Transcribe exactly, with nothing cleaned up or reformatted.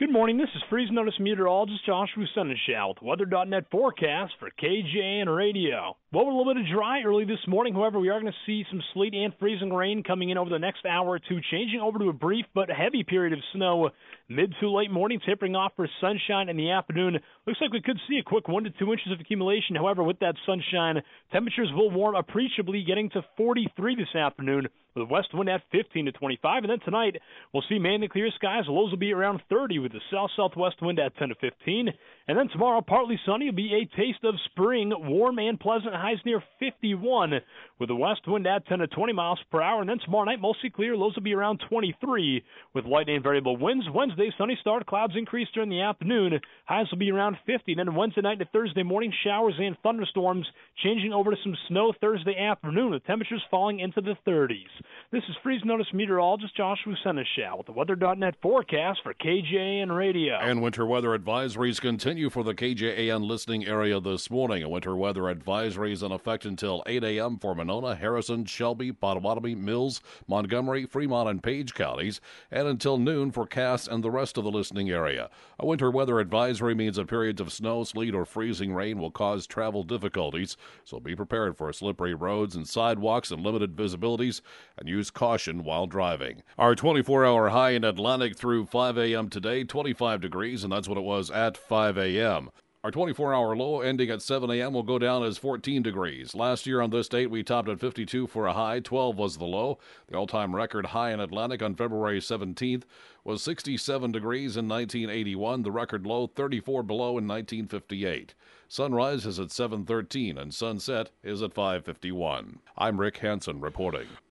Good morning. This is Freeze Notice meteorologist Joshua Seneschal with weather dot net forecast for K J A N Radio. Well, we're a little bit of dry early this morning. However, we are going to see some sleet and freezing rain coming in over the next hour or two, changing over to a brief but heavy period of snow mid to late morning, tapering off for sunshine in the afternoon. Looks like we could see a quick one to two inches of accumulation. However, with that sunshine, temperatures will warm appreciably, getting to forty-three this afternoon, with west wind at fifteen to twenty-five. And then tonight, we'll see mainly clear skies. Lows will be around thirty with the south-southwest wind at ten to fifteen. And then tomorrow, partly sunny, will be a taste of spring, warm and pleasant, highs near fifty-one, with the west wind at ten to twenty miles per hour. And then tomorrow night, mostly clear, lows will be around twenty-three, with light and variable winds. Wednesday, sunny start, clouds increase during the afternoon. Highs will be around fifty. And then Wednesday night to Thursday morning, showers and thunderstorms, changing over to some snow Thursday afternoon, with temperatures falling into the thirties. This is Freeze Notice meteorologist Joshua Seneschal with the weather dot net forecast for K J A N Radio. And winter weather advisories continue for the K J A N listening area this morning. A winter weather advisory is in effect until eight a.m. for Monona, Harrison, Shelby, Pottawatomie, Mills, Montgomery, Fremont, and Page counties, and until noon for Cass and the rest of the listening area. A winter weather advisory means that periods of snow, sleet, or freezing rain will cause travel difficulties, so be prepared for slippery roads and sidewalks and limited visibilities, and use caution while driving. Our twenty-four hour high in Atlantic through five a.m. today, twenty-five degrees, and that's what it was at five a.m. Our twenty-four hour low ending at seven a.m. will go down as fourteen degrees. Last year on this date, we topped at fifty-two for a high, twelve was the low. The all-time record high in Atlantic on February seventeenth was sixty-seven degrees in nineteen eighty-one. The record low, thirty-four below in nineteen fifty-eight. Sunrise is at seven thirteen and sunset is at five fifty-one. I'm Rick Hansen reporting.